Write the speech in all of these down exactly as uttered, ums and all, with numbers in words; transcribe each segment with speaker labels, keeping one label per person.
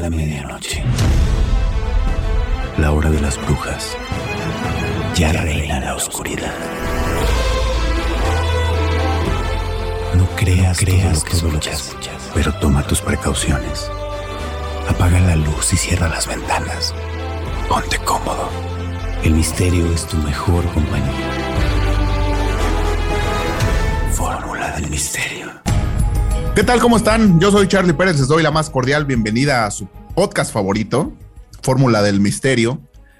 Speaker 1: la medianoche, la hora de las brujas, ya reina la oscuridad. No creas, no creas todo lo que escuchas, pero toma tus precauciones. Apaga la luz y cierra las ventanas. Ponte cómodo. El misterio es tu mejor compañía. Fórmula del misterio.
Speaker 2: ¿Qué tal? ¿Cómo están? Yo soy Charlie Pérez, les doy la más cordial bienvenida a su podcast favorito, Fórmula del Misterio.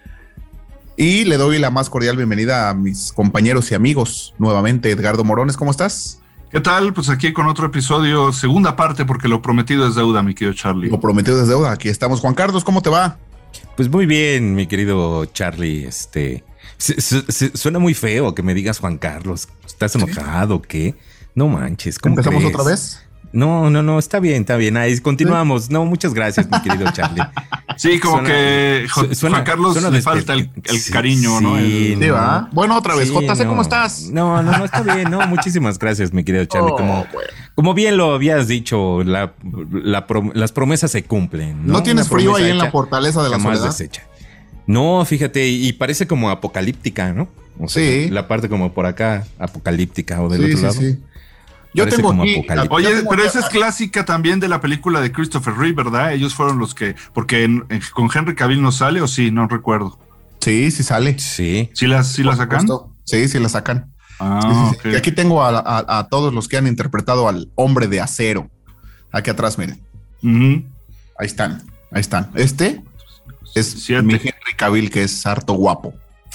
Speaker 2: Y le doy la más cordial bienvenida a mis compañeros y amigos, nuevamente. Edgardo Morones, ¿cómo estás?
Speaker 3: ¿Qué tal? Pues aquí con otro episodio, segunda parte, porque lo prometido es deuda, mi querido Charlie.
Speaker 2: Lo prometido es deuda, aquí estamos. Juan Carlos, ¿cómo te va?
Speaker 4: Pues muy bien, mi querido Charlie. Este se, se, se, suena muy feo que me digas Juan Carlos. ¿Estás enojado o qué? No manches, ¿cómo
Speaker 2: ¿Empezamos
Speaker 4: crees?
Speaker 2: otra vez?
Speaker 4: No, no, no, está bien, está bien. Ahí continuamos. No, muchas gracias, mi querido Charlie.
Speaker 3: Sí, como suena, que Juan, suena, Juan Carlos le falta el, el sí, cariño, ¿no?
Speaker 2: Sí,
Speaker 3: el,
Speaker 2: ¿va? Bueno, otra vez.
Speaker 4: Sí,
Speaker 2: J C,
Speaker 4: no.
Speaker 2: ¿cómo estás?
Speaker 4: No, no, no, está bien. No, muchísimas gracias, mi querido Charlie.
Speaker 2: Oh,
Speaker 4: como,
Speaker 2: bueno.
Speaker 4: como bien lo habías dicho, la, la prom- las promesas se cumplen. ¿No,
Speaker 2: ¿No tienes
Speaker 4: Una
Speaker 2: frío ahí en
Speaker 4: hecha,
Speaker 2: la fortaleza de la
Speaker 4: jamás
Speaker 2: soledad?
Speaker 4: Deshecha. No, fíjate, y parece como apocalíptica, ¿no? O sea,
Speaker 2: sí.
Speaker 4: La parte como por acá, apocalíptica o del
Speaker 2: sí,
Speaker 4: otro
Speaker 2: sí,
Speaker 4: lado.
Speaker 2: Sí. Yo
Speaker 4: Parece
Speaker 2: tengo
Speaker 4: como
Speaker 2: aquí,
Speaker 3: Oye,
Speaker 2: yo tengo
Speaker 3: pero
Speaker 2: aquí,
Speaker 3: esa es clásica también de la película de Christopher Reeve, ¿verdad? Ellos fueron los que, porque en, en, con Henry Cavill no sale, o sí, no recuerdo.
Speaker 2: Sí, sí sale.
Speaker 4: Sí.
Speaker 3: ¿Sí la, sí la sacan?
Speaker 2: Sí, sí la sacan.
Speaker 3: Ah,
Speaker 2: sí, sí, sí.
Speaker 3: okay.
Speaker 2: Y aquí tengo a, a, a todos los que han interpretado al Hombre de Acero. Aquí atrás, miren.
Speaker 3: Uh-huh.
Speaker 2: Ahí están, ahí están. Este es
Speaker 3: Siete.
Speaker 2: mi Henry Cavill, que es harto guapo.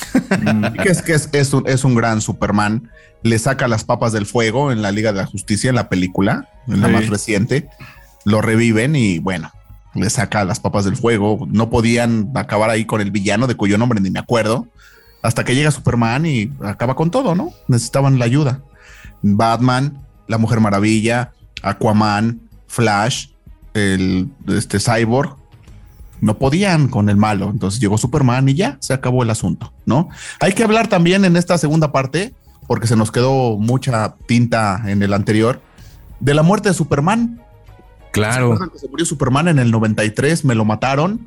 Speaker 2: que es que es, es, un, es un gran Superman. Le saca las papas del fuego en la Liga de la Justicia, en la película, en la sí. más reciente. Lo reviven y bueno, le saca las papas del fuego. No podían acabar ahí con el villano, de cuyo nombre ni me acuerdo, hasta que llega Superman y acaba con todo, ¿no? Necesitaban la ayuda. Batman, la Mujer Maravilla, Aquaman, Flash, el este Cyborg, no podían con el malo. Entonces llegó Superman y ya se acabó el asunto, ¿no? Hay que hablar también en esta segunda parte, porque se nos quedó mucha tinta en el anterior, de la muerte de Superman.
Speaker 4: Claro.
Speaker 2: ¿Se, que se murió Superman en el noventa y tres? Me lo mataron.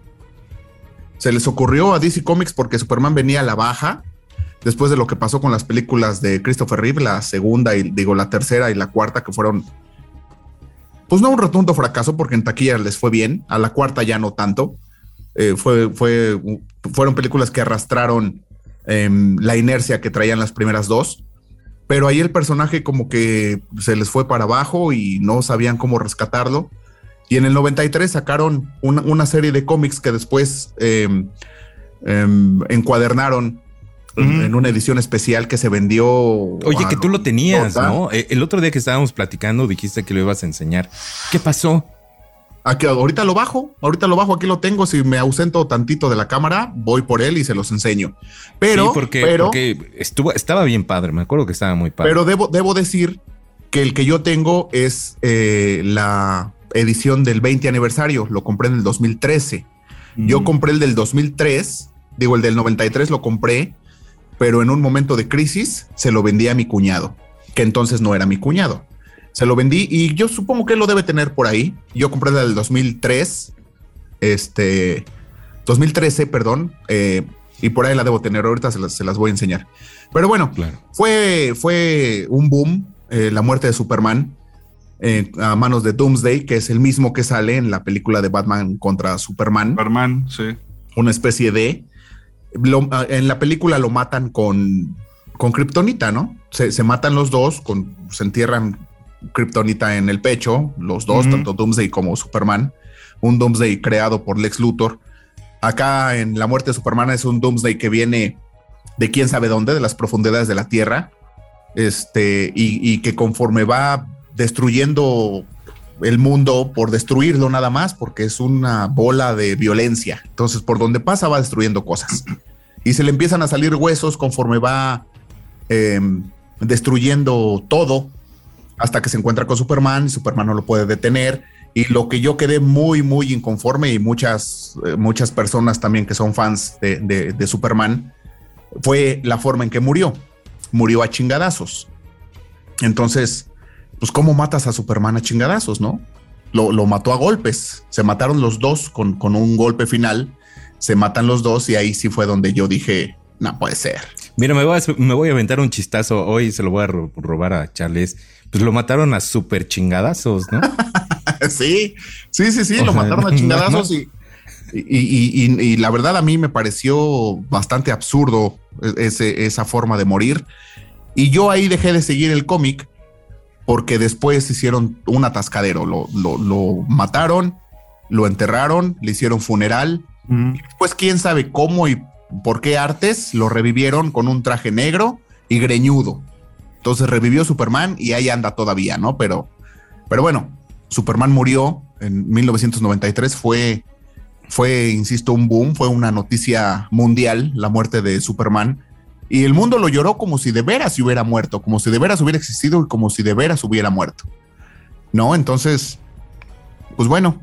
Speaker 2: Se les ocurrió a D C Comics porque Superman venía a la baja después de lo que pasó con las películas de Christopher Reeve, la segunda y digo la tercera y la cuarta, que fueron pues no un rotundo fracaso, porque en taquilla les fue bien. A la cuarta ya no tanto. Eh, fue, fue, fueron películas que arrastraron eh, la inercia que traían las primeras dos. Pero ahí el personaje como que se les fue para abajo y no sabían cómo rescatarlo. Y en el noventa y tres sacaron una, una serie de cómics que después eh, eh, encuadernaron mm. en, en una edición especial que se vendió.
Speaker 4: Oye, que tú lo tenías,
Speaker 2: total.
Speaker 4: ¿no? El otro día que estábamos platicando dijiste que lo ibas a enseñar. ¿Qué pasó?
Speaker 2: Aquí, ahorita lo bajo, ahorita lo bajo, aquí lo tengo. Si me ausento tantito de la cámara, voy por él y se los enseño. Pero,
Speaker 4: sí, porque,
Speaker 2: pero,
Speaker 4: porque estuvo, estaba bien padre, me acuerdo que estaba muy padre.
Speaker 2: Pero debo, debo decir que el que yo tengo es eh, la edición del veinte aniversario. Lo compré en el dos mil trece. Mm. Yo compré el del dos mil tres, digo el del noventa y tres lo compré, pero en un momento de crisis se lo vendí a mi cuñado, que entonces no era mi cuñado. Se lo vendí y yo supongo que él lo debe tener por ahí. Yo compré el del dos mil tres, este, dos mil trece, perdón, eh, y por ahí la debo tener. Ahorita se las, se las voy a enseñar. Pero bueno,
Speaker 4: claro.
Speaker 2: fue, fue un boom eh, la muerte de Superman eh, a manos de Doomsday, que es el mismo que sale en la película de Batman contra Superman.
Speaker 3: Superman, sí.
Speaker 2: Una especie de... Lo, en la película lo matan con, con kriptonita, ¿no? Se, se matan los dos, con, se entierran kriptonita en el pecho, los dos, uh-huh. tanto Doomsday como Superman. Un Doomsday creado por Lex Luthor. Acá en la muerte de Superman es un Doomsday que viene de quién sabe dónde, de las profundidades de la Tierra, este, y, y que conforme va destruyendo el mundo por destruirlo nada más, porque es una bola de violencia. Entonces, por donde pasa va destruyendo cosas. Y se le empiezan a salir huesos conforme va eh, destruyendo todo, hasta que se encuentra con Superman y Superman no lo puede detener. Y lo que yo quedé muy, muy inconforme, y muchas, eh, muchas personas también que son fans de, de, de Superman, fue la forma en que murió. Murió a chingadazos. Entonces, pues, ¿cómo matas a Superman a chingadazos, no? lo, lo mató a golpes. Se mataron los dos con, con un golpe final. Se matan los dos y ahí sí fue donde yo dije, no puede ser.
Speaker 4: Mira, me voy, a, me voy a aventar un chistazo. Hoy se lo voy a ro- robar a Charles. Pues lo mataron a súper chingadazos, ¿no?
Speaker 2: sí, sí, sí, sí,
Speaker 4: O
Speaker 2: lo
Speaker 4: sea,
Speaker 2: mataron a chingadazos
Speaker 4: no,
Speaker 2: y, y, y, y, y la verdad a mí me pareció bastante absurdo ese, esa forma de morir. Y yo ahí dejé de seguir el cómic porque después hicieron un atascadero. Lo, lo, lo mataron, lo enterraron, le hicieron funeral. Mm. Pues quién sabe cómo y por qué artes lo revivieron con un traje negro y greñudo. Entonces revivió Superman y ahí anda todavía, ¿no? Pero, pero bueno, Superman murió en mil novecientos noventa y tres. Fue, fue, insisto, un boom. Fue una noticia mundial la muerte de Superman. Y el mundo lo lloró como si de veras se hubiera muerto, como si de veras hubiera existido y como si de veras hubiera muerto. ¿No? Entonces, pues bueno,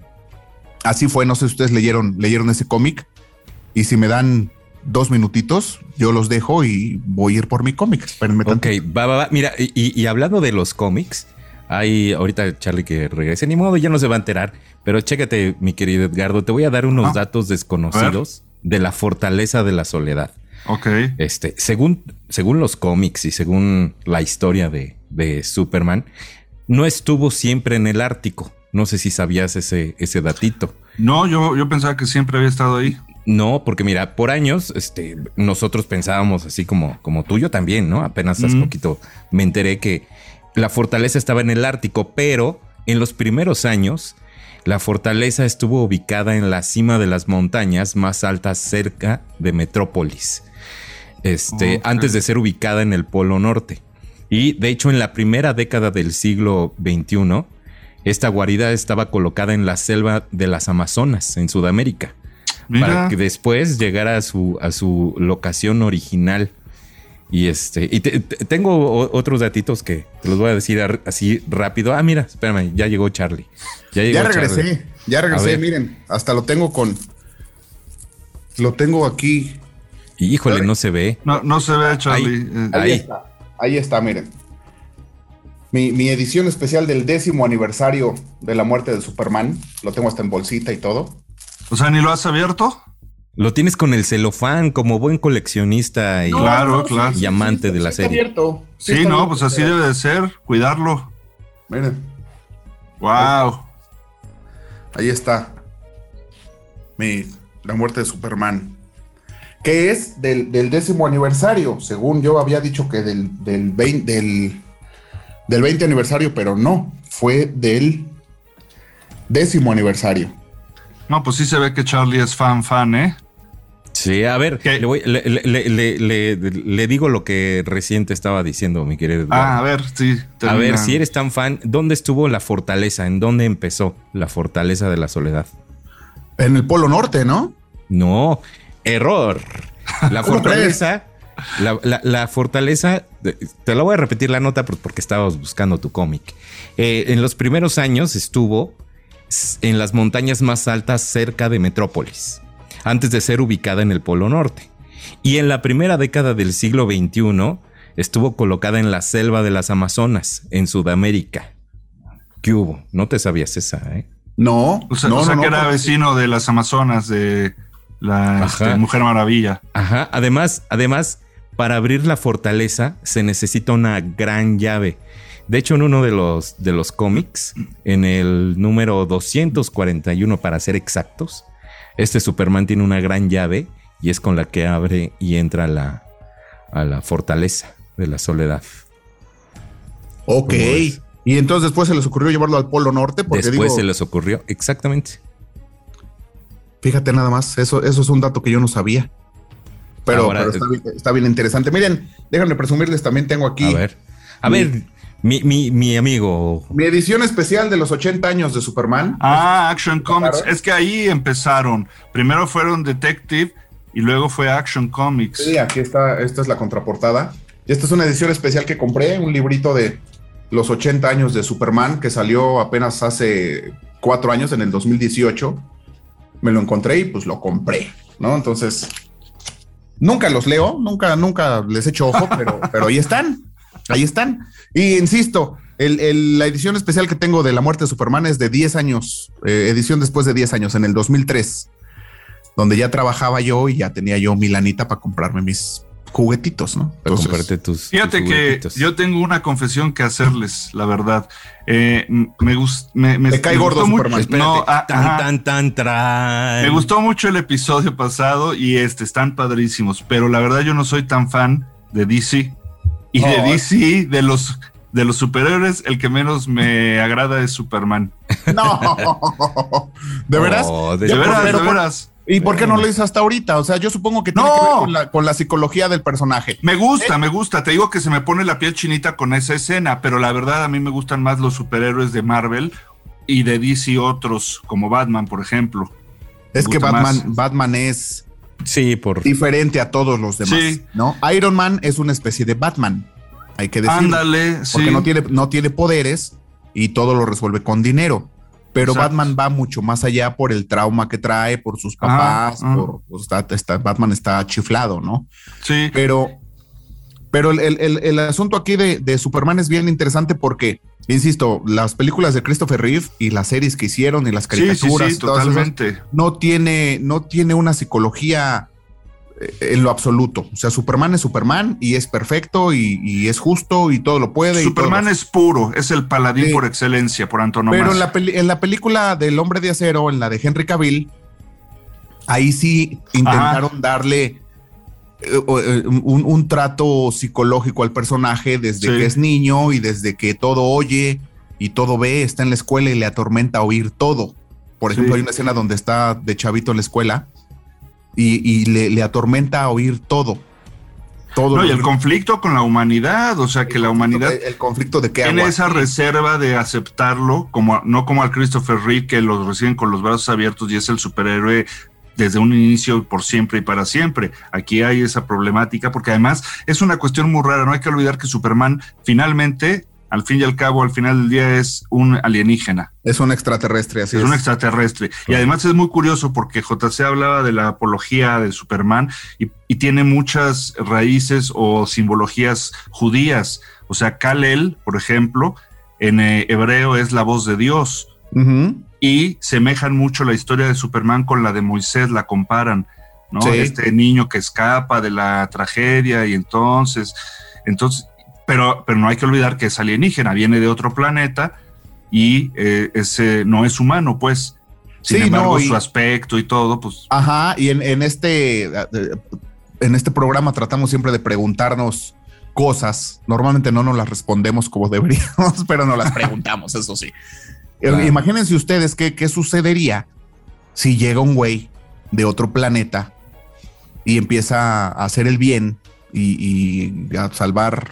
Speaker 2: así fue. No sé si ustedes leyeron, leyeron ese cómic. Y si me dan dos minutitos, yo los dejo y voy a ir por mi cómic. Espérenme tanto.
Speaker 4: Ok, va, va, va. Mira, y, y hablando de los cómics, hay ahorita Charlie que regrese, ni modo, ya no se va a enterar. Pero chécate, mi querido Edgardo, te voy a dar unos ah, datos desconocidos de la Fortaleza de la Soledad.
Speaker 3: Ok.
Speaker 4: Este, según, según los cómics y según la historia de, de Superman, no estuvo siempre en el Ártico. No sé si sabías ese, ese datito.
Speaker 3: No, yo, yo pensaba que siempre había estado ahí.
Speaker 4: No, porque mira, por años este, nosotros pensábamos así como, como tú, yo también, ¿no? Apenas hace mm. poquito me enteré que la fortaleza estaba en el Ártico, pero en los primeros años la fortaleza estuvo ubicada en la cima de las montañas más altas cerca de Metrópolis, este, okay. antes de ser ubicada en el Polo Norte. Y de hecho en la primera década del siglo veintiuno, esta guarida estaba colocada en la selva de las Amazonas, en Sudamérica. Mira. Para que después llegara a su, a su locación original. Y este y te, te, tengo otros datitos que te los voy a decir así rápido. Ah, mira, espérame, ya llegó Charlie. Ya, llegó
Speaker 2: ya regresé,
Speaker 4: Charlie.
Speaker 2: ya regresé, miren, hasta lo tengo con... Lo tengo aquí.
Speaker 4: Híjole, no se ve.
Speaker 3: No, no se ve, Charlie.
Speaker 2: Ahí, ahí, ahí está, ahí está, miren. Mi, mi edición especial del décimo aniversario de la muerte de Superman. Lo tengo hasta en bolsita y todo.
Speaker 3: O sea, ¿ni lo has abierto?
Speaker 4: Lo tienes con el celofán como buen coleccionista y,
Speaker 3: no, claro, no,
Speaker 4: claro. y amante sí, sí, de la
Speaker 2: sí
Speaker 4: serie.
Speaker 2: Abierto.
Speaker 3: Sí, sí no, abierto, pues así debe de ser, cuidarlo.
Speaker 2: Miren.
Speaker 3: Wow.
Speaker 2: Ahí está. Mi, la muerte de Superman. Que es del, del décimo aniversario. Según yo había dicho que del, del, veinte, del, del veinte aniversario, pero no. Fue del décimo aniversario.
Speaker 3: No, pues sí se ve que Charlie es fan, fan, ¿eh?
Speaker 4: Sí, a ver, le, voy, le, le, le, le, le digo lo que recién te estaba diciendo, mi querido Eduardo.
Speaker 3: Ah, a ver, sí.
Speaker 4: Termina. A ver, si eres tan fan, ¿dónde estuvo la fortaleza? ¿En dónde empezó la Fortaleza de la Soledad?
Speaker 2: En el Polo Norte, ¿no?
Speaker 4: No, error. La fortaleza, la, la, la fortaleza, te la voy a repetir la nota porque estabas buscando tu cómic. Eh, en los primeros años estuvo en las montañas más altas cerca de Metrópolis, antes de ser ubicada en el Polo Norte. Y en la primera década del siglo veintiuno estuvo colocada en la selva de las Amazonas, en Sudamérica. ¿Qué hubo? No te sabías esa, ¿eh?
Speaker 2: No.
Speaker 3: O sea,
Speaker 2: no,
Speaker 3: o sea
Speaker 2: no,
Speaker 3: que
Speaker 2: no,
Speaker 3: era
Speaker 2: porque...
Speaker 3: vecino de las Amazonas, de la este, Mujer Maravilla.
Speaker 4: Ajá. Además, además, para abrir la fortaleza se necesita una gran llave. De hecho, en uno de los, de los cómics, en el número doscientos cuarenta y uno para ser exactos, este Superman tiene una gran llave y es con la que abre y entra a la, a la fortaleza de la soledad.
Speaker 2: Ok. Y entonces después se les ocurrió llevarlo al Polo Norte. Porque
Speaker 4: después
Speaker 2: digo,
Speaker 4: se les ocurrió, exactamente.
Speaker 2: Fíjate nada más, eso, eso es un dato que yo no sabía. Pero, Ahora, pero está, bien, está bien interesante. Miren, déjenme presumirles, también tengo aquí...
Speaker 4: A ver, a mi, ver... Mi, mi, mi amigo.
Speaker 2: Mi edición especial de los ochenta años de Superman.
Speaker 3: Ah, Action Comics. Es que ahí empezaron. Primero fueron Detective y luego fue Action Comics.
Speaker 2: Sí, aquí está. Esta es la contraportada. Y esta es una edición especial que compré, un librito de los ochenta años de Superman que salió apenas hace cuatro años, en el dos mil dieciocho. Me lo encontré y pues lo compré, ¿no? Entonces, nunca los leo, nunca, nunca les echo ojo, pero, pero ahí están. Ahí están. Y insisto, el, el, la edición especial que tengo de la muerte de Superman es de diez años, eh, edición después de diez años, en el dos mil tres, donde ya trabajaba yo y ya tenía yo mi lanita para comprarme mis juguetitos, ¿no?
Speaker 4: Entonces, comparte tus,
Speaker 3: fíjate
Speaker 4: tus
Speaker 3: que yo tengo una confesión que hacerles, la verdad. Eh, me gustó. Me, me,
Speaker 2: Te cae
Speaker 3: me
Speaker 2: gordo
Speaker 3: gustó
Speaker 2: Superman.
Speaker 3: mucho. No, ah,
Speaker 4: tan, tan, tan, tan.
Speaker 3: Me gustó mucho el episodio pasado y este, están padrísimos, pero la verdad yo no soy tan fan de D C. Y oh, de D C, de los, de los superhéroes, el que menos me agrada es Superman.
Speaker 2: No, ¿de veras?
Speaker 3: Oh, de, de veras, de veras.
Speaker 2: ¿Y por qué no lo hizo hasta ahorita? O sea, yo supongo que tiene
Speaker 3: no.
Speaker 2: que ver con la, con la psicología del personaje.
Speaker 3: Me gusta, ¿Eh? me gusta. Te digo que se me pone la piel chinita con esa escena, pero la verdad a mí me gustan más los superhéroes de Marvel y de D C otros, como Batman, por ejemplo.
Speaker 2: Es que Batman, Batman es
Speaker 4: sí, por...
Speaker 2: diferente a todos los demás, sí. ¿no? Iron Man es una especie de Batman, hay que decirlo.
Speaker 3: Ándale, sí.
Speaker 2: Porque no tiene, no tiene poderes y todo lo resuelve con dinero. Pero exacto. Batman va mucho más allá por el trauma que trae, por sus papás, ah, por, pues está, está, Batman está chiflado, ¿no?
Speaker 3: Sí.
Speaker 2: Pero, pero el, el, el asunto aquí de, de Superman es bien interesante porque, insisto, las películas de Christopher Reeve y las series que hicieron y las caricaturas,
Speaker 3: sí, sí, sí, totalmente.
Speaker 2: Esas, no tiene, no tiene una psicología en lo absoluto. O sea, Superman es Superman y es perfecto y, y es justo y todo lo puede.
Speaker 3: Superman
Speaker 2: y todo.
Speaker 3: es puro, es el paladín sí. por excelencia, por antonomasia.
Speaker 2: Pero en la, peli- en la película del Hombre de Acero, en la de Henry Cavill, ahí sí intentaron Ajá. darle uh, un, un trato psicológico al personaje desde sí. que es niño y desde que todo oye y todo ve, está en la escuela y le atormenta oír todo. Por ejemplo, sí. hay una escena donde está de chavito en la escuela Y, y le, le atormenta a oír todo. todo
Speaker 3: no, y el conflicto con la humanidad, o sea, que la humanidad...
Speaker 2: El conflicto de que
Speaker 3: tiene esa reserva de aceptarlo, como no como al Christopher Reeve, que los reciben con los brazos abiertos y es el superhéroe desde un inicio, por siempre y para siempre. Aquí hay esa problemática, porque además es una cuestión muy rara. No hay que olvidar que Superman finalmente... al fin y al cabo, al final del día es un alienígena.
Speaker 2: Es un extraterrestre, así es.
Speaker 3: Es un extraterrestre. Sí. Y además es muy curioso porque J C hablaba de la apología de Superman y, y tiene muchas raíces o simbologías judías. O sea, Kal-El, por ejemplo, en eh, hebreo es la voz de Dios. Uh-huh. Y semejan mucho la historia de Superman con la de Moisés, la comparan, ¿no? Sí. Este niño que escapa de la tragedia y entonces... entonces Pero, pero no hay que olvidar que es alienígena, viene de otro planeta y eh, ese no es humano, pues. Sin sí, embargo, no, y, su aspecto y todo, pues.
Speaker 2: Ajá, y en, en este en este programa tratamos siempre de preguntarnos cosas. Normalmente no nos las respondemos como deberíamos, pero nos las preguntamos, eso sí. Claro. Imagínense ustedes qué, qué sucedería si llega un güey de otro planeta y empieza a hacer el bien y, y a salvar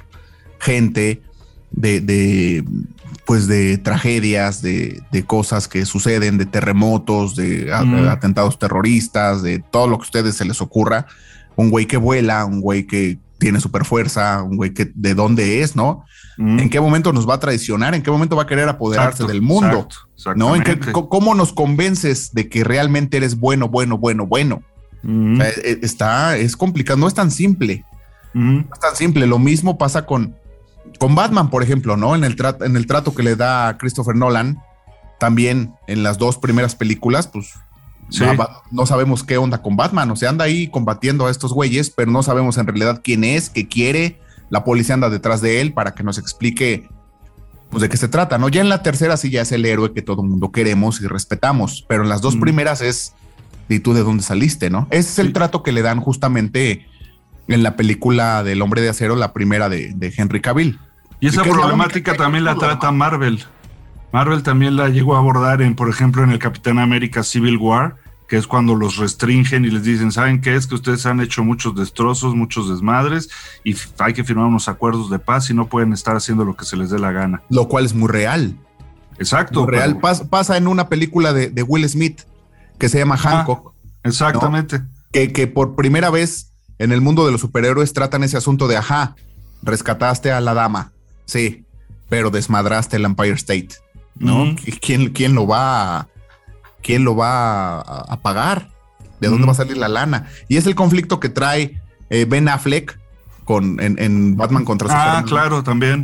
Speaker 2: gente de, de pues de tragedias, de, de cosas que suceden, de terremotos, de mm. atentados terroristas, de todo lo que a ustedes se les ocurra. Un güey que vuela, un güey que tiene super fuerza, un güey que de dónde es, ¿no? Mm. ¿En qué momento nos va a traicionar? ¿En qué momento va a querer apoderarse exacto, del mundo? Exacto, ¿no? ¿En qué, ¿Cómo nos convences de que realmente eres bueno, bueno, bueno, bueno? Mm. O sea, está, es complicado, no es tan simple. Mm. No es tan simple. Lo mismo pasa con Con Batman, por ejemplo, ¿no? En el, trato, en el trato que le da a Christopher Nolan, también en las dos primeras películas, pues sí. no, no sabemos qué onda con Batman. O sea, anda ahí combatiendo a estos güeyes, pero no sabemos en realidad quién es, qué quiere. La policía anda detrás de él para que nos explique pues, de qué se trata, ¿no? Ya en la tercera sí ya es el héroe que todo el mundo queremos y respetamos, pero en las dos mm. primeras es, ¿y tú de dónde saliste, no? Ese es sí. el trato que le dan justamente en la película del Hombre de Acero, la primera de, de Henry Cavill.
Speaker 3: Y esa problemática la también la trata Marvel. Marvel también la llegó a abordar en, por ejemplo, en el Capitán América Civil War, que es cuando los restringen y les dicen, ¿saben qué? Es que ustedes han hecho muchos destrozos, muchos desmadres y hay que firmar unos acuerdos de paz y no pueden estar haciendo lo que se les dé la gana.
Speaker 2: Lo cual es muy real.
Speaker 3: Exacto.
Speaker 2: Muy real. Pas, pasa en una película de, de Will Smith que se llama Hancock.
Speaker 3: Ah, exactamente.
Speaker 2: ¿no? Que, que por primera vez en el mundo de los superhéroes tratan ese asunto de, ajá, rescataste a la dama, sí, pero desmadraste el Empire State, ¿no? Mm. ¿Quién, quién lo va a, quién lo va a, a pagar? ¿De dónde mm. va a salir la lana? Y es el conflicto que trae eh, Ben Affleck con, en, en Batman contra
Speaker 3: Superman. Ah,
Speaker 2: Superman.
Speaker 3: claro, también.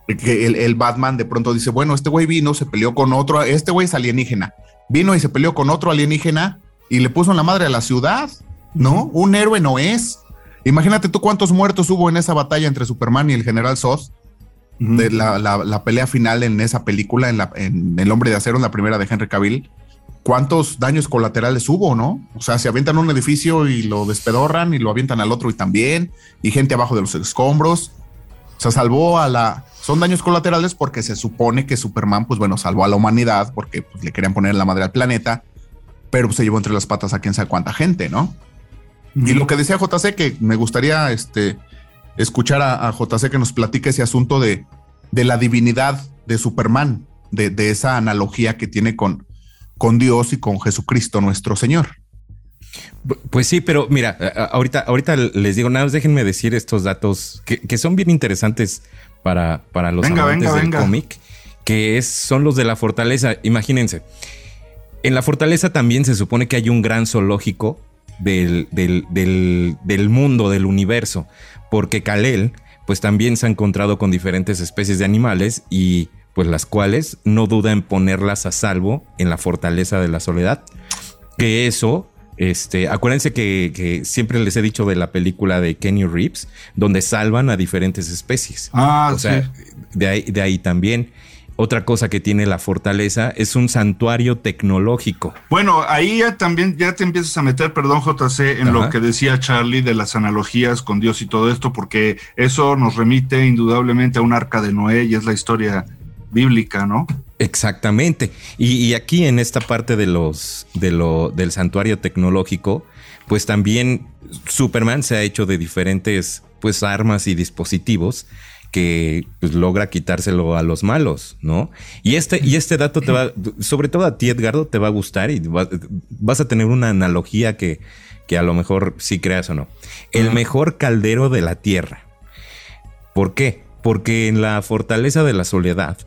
Speaker 2: Que el, el Batman de pronto dice, bueno, este güey vino, se peleó con otro, este güey es alienígena, vino y se peleó con otro alienígena y le puso en la madre a la ciudad, ¿no? Un héroe no es. Imagínate tú cuántos muertos hubo en esa batalla entre Superman y el General Zod, uh-huh. de la, la, la pelea final en esa película, en, la, en El Hombre de Acero, en la primera de Henry Cavill. ¿Cuántos daños colaterales hubo, no? O sea, se avientan un edificio y lo despedorran y lo avientan al otro y también, y gente abajo de los escombros. O sea, salvó a la... Son daños colaterales porque se supone que Superman, pues bueno, salvó a la humanidad porque pues, le querían poner la madre al planeta, pero pues, se llevó entre las patas a quién sabe cuánta gente, ¿no? Mm. Y lo que decía J C, que me gustaría este, escuchar a, a J C que nos platique ese asunto de, de la divinidad de Superman, de, de esa analogía que tiene con, con Dios y con Jesucristo nuestro Señor.
Speaker 4: Pues sí, pero mira, ahorita, ahorita les digo, nada más déjenme decir estos datos que, que son bien interesantes para, para los
Speaker 3: venga,
Speaker 4: amantes
Speaker 3: venga,
Speaker 4: del
Speaker 3: venga.
Speaker 4: cómic, que es, son los de la fortaleza. Imagínense, en la fortaleza también se supone que hay un gran zoológico del, del, del, del mundo, del universo, porque Kal-El, pues también se ha encontrado con diferentes especies de animales y pues las cuales no duda en ponerlas a salvo en la fortaleza de la soledad, que eso... Este, acuérdense que, que siempre les he dicho de la película de Kenny Reeves, donde salvan a diferentes especies.
Speaker 3: Ah,
Speaker 4: o sea,
Speaker 3: sí.
Speaker 4: de ahí, de ahí también. Otra cosa que tiene la fortaleza es un santuario tecnológico.
Speaker 3: Bueno, ahí ya también ya te empiezas a meter, perdón, J C, en Ajá. lo que decía Charlie de las analogías con Dios y todo esto, porque eso nos remite indudablemente a un arca de Noé y es la historia bíblica, ¿no?
Speaker 4: Exactamente. Y, y aquí en esta parte de los de lo del santuario tecnológico, pues también Superman se ha hecho de diferentes pues armas y dispositivos que pues, logra quitárselo a los malos, ¿no? Y este y este dato te va, sobre todo a ti, Edgardo, te va a gustar y va, vas a tener una analogía que que a lo mejor sí creas o no. El mejor caldero de la Tierra. ¿Por qué? Porque en la fortaleza de la soledad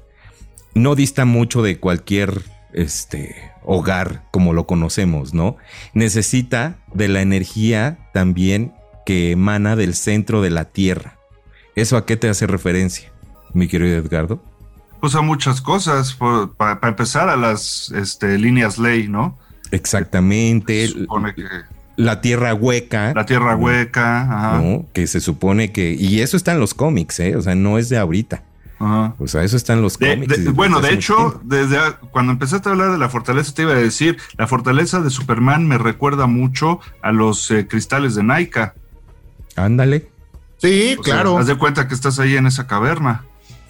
Speaker 4: no dista mucho de cualquier este, hogar como lo conocemos, ¿no? Necesita de la energía también que emana del centro de la Tierra. ¿Eso a qué te hace referencia, mi querido Edgardo?
Speaker 3: Pues a muchas cosas. Para pa empezar, a las este, líneas ley, ¿no?
Speaker 4: Exactamente.
Speaker 3: Se supone que...
Speaker 4: La tierra hueca.
Speaker 3: La tierra
Speaker 4: ¿no?
Speaker 3: hueca. Ajá.
Speaker 4: ¿No? Que se supone que... Y eso está en los cómics, ¿eh? O sea, no es de ahorita.
Speaker 3: Ajá.
Speaker 4: O sea, eso está en los
Speaker 3: de,
Speaker 4: cómics.
Speaker 3: De, bueno, de hecho, desde cuando empezaste a hablar de la fortaleza, te iba a decir, la fortaleza de Superman me recuerda mucho a los eh, cristales de Naika.
Speaker 4: Ándale.
Speaker 2: Sí,
Speaker 3: o
Speaker 2: claro.
Speaker 3: Sea, haz de cuenta que estás ahí en esa caverna.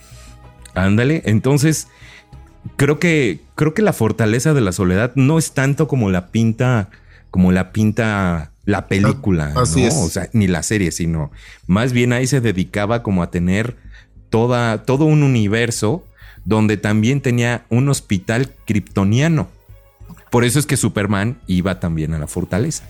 Speaker 4: Ándale. Entonces, creo que, creo que la fortaleza de la soledad no es tanto como la pinta, como la pinta la película,
Speaker 2: Así
Speaker 4: ¿no?
Speaker 2: es.
Speaker 4: O sea, ni la serie, sino más bien ahí se dedicaba como a tener Toda, todo un universo donde también tenía un hospital kryptoniano. Por eso es que Superman iba también a la fortaleza.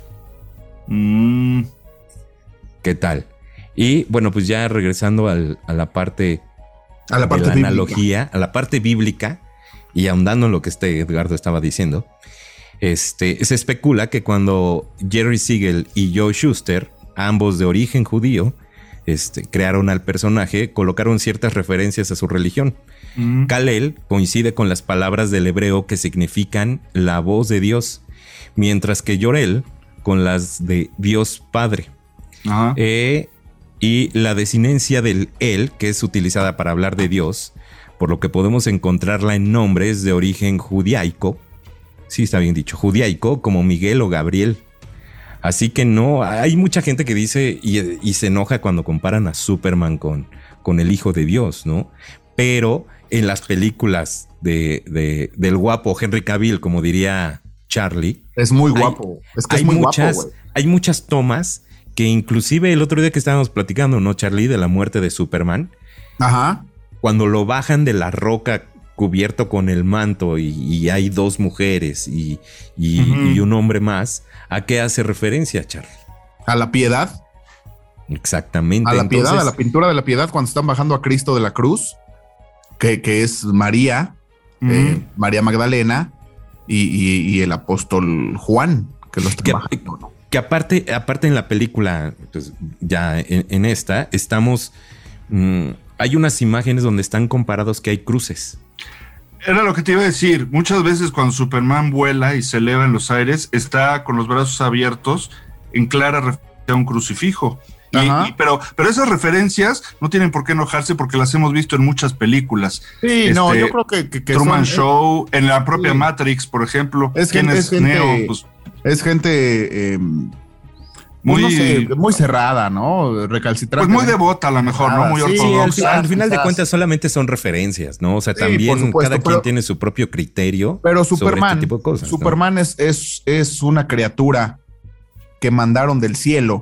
Speaker 3: Mm.
Speaker 4: ¿Qué tal? Y bueno, pues ya regresando al, a la parte,
Speaker 2: a la parte
Speaker 4: de la
Speaker 2: bíblica.
Speaker 4: analogía, a la parte bíblica y ahondando en lo que este Edgardo estaba diciendo, este, se especula que cuando Jerry Siegel y Joe Shuster, ambos de origen judío, Este, crearon al personaje, colocaron ciertas referencias a su religión. Mm. Kal-El coincide con las palabras del hebreo que significan la voz de Dios, mientras que Jor-El con las de Dios Padre.
Speaker 3: Ajá.
Speaker 4: Eh, y la desinencia del El, que es utilizada para hablar de Dios, por lo que podemos encontrarla en nombres de origen judaico, sí está bien dicho, judaico, como Miguel o Gabriel. Así que no, hay mucha gente que dice y, y se enoja cuando comparan a Superman con, con el Hijo de Dios, ¿no? Pero en las películas de, de, del guapo Henry Cavill, como diría Charlie.
Speaker 2: Es muy guapo.
Speaker 4: Hay,
Speaker 2: es que
Speaker 4: hay
Speaker 2: es muy
Speaker 4: muchas,
Speaker 2: guapo, güey.
Speaker 4: Hay muchas tomas que inclusive el otro día que estábamos platicando, ¿no, Charlie? De la muerte de Superman.
Speaker 2: Ajá.
Speaker 4: Cuando lo bajan de la roca cubierto con el manto y, y hay dos mujeres y, y, uh-huh. y un hombre más, ¿a qué hace referencia, Charlie?
Speaker 2: A la piedad.
Speaker 4: Exactamente.
Speaker 2: A la
Speaker 4: Entonces,
Speaker 2: piedad, a la pintura de la piedad cuando están bajando a Cristo de la cruz, que, que es María, uh-huh. eh, María Magdalena y, y, y el apóstol Juan, que lo están
Speaker 4: que,
Speaker 2: bajando, ¿no?
Speaker 4: Que aparte, aparte en la película, pues ya en, en esta, estamos... Mmm, hay unas imágenes donde están comparados que hay cruces.
Speaker 3: Era lo que te iba a decir. Muchas veces cuando Superman vuela y se eleva en los aires, está con los brazos abiertos en clara referencia a un crucifijo. Y, y, pero, pero esas referencias no tienen por qué enojarse porque las hemos visto en muchas películas.
Speaker 2: Sí, este, no, yo creo que, que, que
Speaker 3: Truman
Speaker 2: son,
Speaker 3: Show,
Speaker 2: eh,
Speaker 3: en la propia
Speaker 2: sí.
Speaker 3: Matrix, por ejemplo.
Speaker 2: Es
Speaker 3: ¿Quién
Speaker 2: gente,
Speaker 3: es,
Speaker 2: es
Speaker 3: Neo?
Speaker 2: gente,
Speaker 3: Pues,
Speaker 2: es gente eh,
Speaker 3: muy,
Speaker 2: no sé, muy cerrada, ¿no? Recalcitrante.
Speaker 3: Pues muy devota a lo mejor, ¿no? Muy
Speaker 4: sí,
Speaker 3: ortodoxa.
Speaker 4: al, al final de cuentas solamente son referencias, ¿no? O sea,
Speaker 2: Sí,
Speaker 4: también
Speaker 2: supuesto,
Speaker 4: cada
Speaker 2: pero,
Speaker 4: quien tiene su propio criterio.
Speaker 2: Pero
Speaker 4: sobre
Speaker 2: Superman,
Speaker 4: este tipo de cosas,
Speaker 2: Superman ¿no? es, es, es una criatura que mandaron del cielo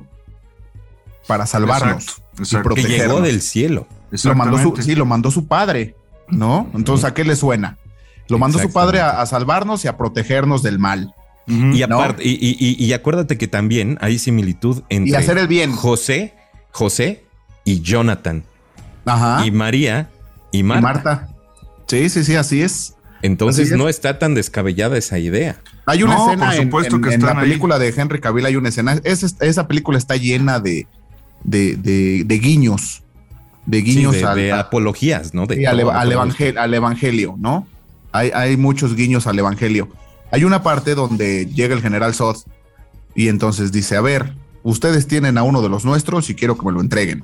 Speaker 2: para salvarnos.
Speaker 3: Exacto, exacto.
Speaker 2: Y protegernos.
Speaker 4: Que llegó del cielo.
Speaker 2: Lo mandó su, sí, lo mandó su padre, ¿no? Entonces, ¿a qué le suena? Lo mandó su padre a, a salvarnos y a protegernos del mal.
Speaker 4: Uh-huh. Y aparte, ¿no? y, y, y acuérdate que también hay similitud entre
Speaker 2: y hacer el bien.
Speaker 4: José, José y Jonathan.
Speaker 2: Ajá.
Speaker 4: Y María y Marta.
Speaker 2: Y Marta. Sí, sí, sí, así es.
Speaker 4: Entonces
Speaker 2: así es.
Speaker 4: No está tan descabellada esa idea.
Speaker 2: Hay una
Speaker 3: no,
Speaker 2: escena en, en,
Speaker 3: que
Speaker 2: en la
Speaker 3: ahí.
Speaker 2: película de Henry Cavill, hay una escena. Es, esa película está llena de, de, de, de guiños. De guiños
Speaker 4: sí, de,
Speaker 2: al,
Speaker 4: de apologías, ¿no? De
Speaker 2: sí, al, al, evangel, al evangelio, ¿no? Hay, hay muchos guiños al evangelio. Hay una parte donde llega el general Zod y entonces dice, a ver, ustedes tienen a uno de los nuestros y quiero que me lo entreguen.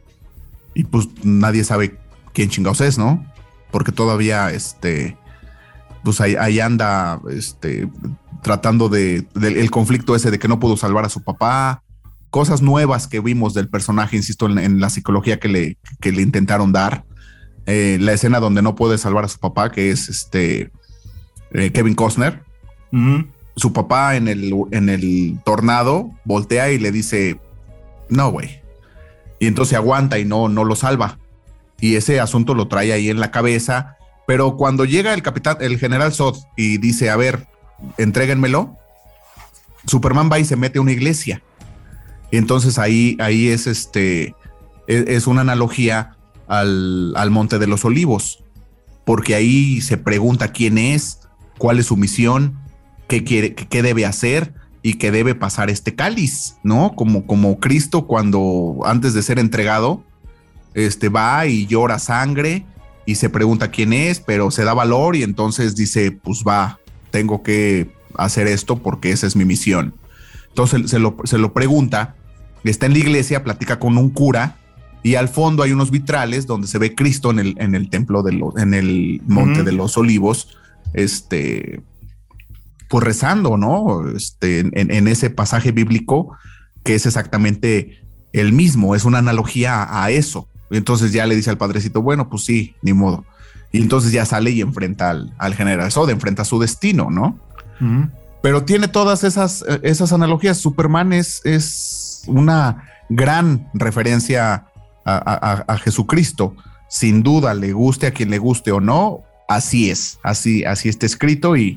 Speaker 2: Y pues nadie sabe quién chingados es, ¿no? Porque todavía, este, pues ahí, ahí anda, este, tratando de, de, el conflicto ese de que no pudo salvar a su papá. Cosas nuevas que vimos del personaje, insisto, en, en la psicología que le, que le intentaron dar. Eh, la escena donde no puede salvar a su papá, que es este eh, Kevin Costner. Uh-huh. Su papá en el, en el tornado voltea y le dice, no, güey. Y entonces aguanta y no, no lo salva. Y ese asunto lo trae ahí en la cabeza. Pero cuando llega el capitán, el general Zod y dice, a ver, entréguenmelo, Superman va y se mete a una iglesia. Y entonces ahí, ahí es este, es, es una analogía al, al Monte de los Olivos, porque ahí se pregunta quién es, cuál es su misión, qué quiere, qué debe hacer y qué debe pasar este cáliz, ¿no? Como, como Cristo cuando antes de ser entregado, este va y llora sangre y se pregunta quién es, pero se da valor y entonces dice, pues va, tengo que hacer esto porque esa es mi misión. Entonces se lo, se lo pregunta. Está en la iglesia, platica con un cura y al fondo hay unos vitrales donde se ve Cristo en el, en el templo de los, en el Monte uh-huh. de los Olivos, este, pues rezando, ¿no? Este, en, en ese pasaje bíblico que es exactamente el mismo, es una analogía a eso. Entonces ya le dice al padrecito, bueno, pues sí, ni modo. Y entonces ya sale y enfrenta al, al general Zod, enfrenta su destino, ¿no? Uh-huh. Pero tiene todas esas, esas analogías. Superman es, es una gran referencia a, a, a Jesucristo. Sin duda, le guste a quien le guste o no, así es, así, así está escrito y,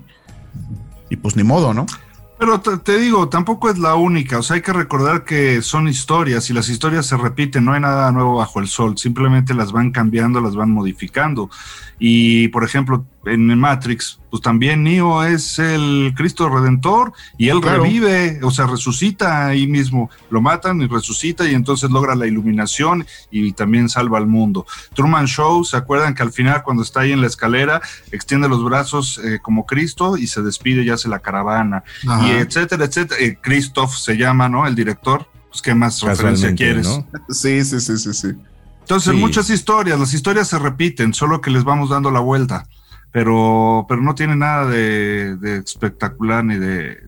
Speaker 2: y pues ni modo, ¿no?
Speaker 3: Pero te, te digo, tampoco es la única, o sea, hay que recordar que son historias y las historias se repiten, no hay nada nuevo bajo el sol, simplemente las van cambiando, las van modificando. Y, por ejemplo, en Matrix, pues también Neo es el Cristo Redentor y él claro. revive, o sea, resucita ahí mismo, lo matan y resucita y entonces logra la iluminación y también salva al mundo. Truman Show, ¿se acuerdan que al final cuando está ahí en la escalera extiende los brazos eh, como Cristo y se despide y hace la caravana? Ajá. Y etcétera, etcétera. Eh, Christoph se llama, ¿no? El director. Pues, ¿qué más referencia quieres?
Speaker 2: ¿No? Sí, sí, sí, sí, sí.
Speaker 3: Entonces, sí. muchas historias, las historias se repiten, solo que les vamos dando la vuelta, pero, pero no tiene nada de, de espectacular ni de